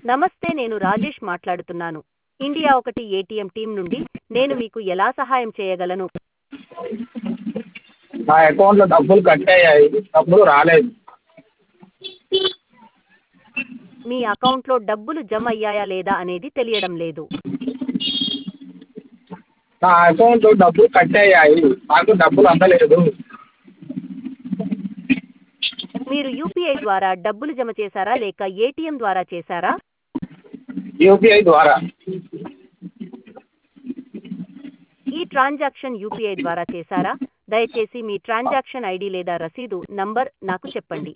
నమస్తే, నేను రాజేష్ మాట్లాడుతున్నాను. ఇండియా ఒకటి ఏటీఎం టీం నుండి. నేను మీకు ఎలా సహాయం చేయగలను? నా అకౌంట్లో డబ్బులు కట్ అయ్యాయి, డబ్బులు రాలేదు. మీ అకౌంట్లో డబ్బులు జమ అయ్యాయా లేదా అనేది తెలియడం లేదు. నా అకౌంట్లో డబ్బులు కట్ అయ్యాయి, నాకు డబ్బులు అందలేదు. మీరు యూపీఐ ద్వారా డబ్బులు జమ చేశారా లేక ఏటీఎం ద్వారా చేశారా? యూపీఐ ద్వారా. ఈ ట్రాన్సాక్షన్ యూపీఐ ద్వారా చేశారా? దయచేసి మీ ట్రాన్సాక్షన్ ఐడి లేదా రసీదు నంబర్ నాకు చెప్పండి.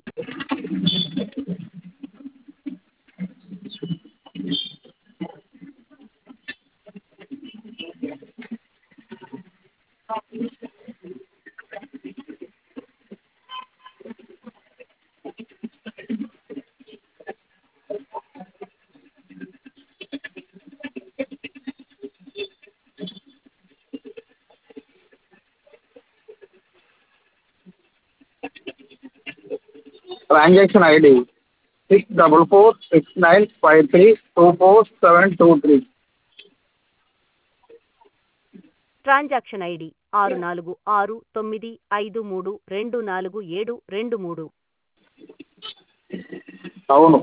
Transaction ID 644695324723. Transaction ID 646952324723. అవును.